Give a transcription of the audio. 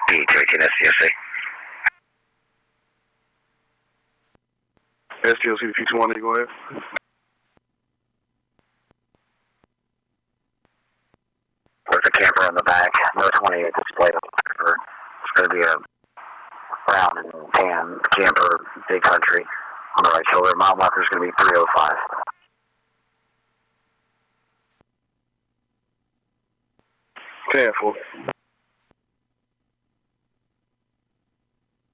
PH18 STLC. STLC P21, go ahead. With the camper in the back, no 28 displayed on the camper. It's going to be a brown and tan camper, big country. On the right shoulder, mile marker is going to be 305. Careful.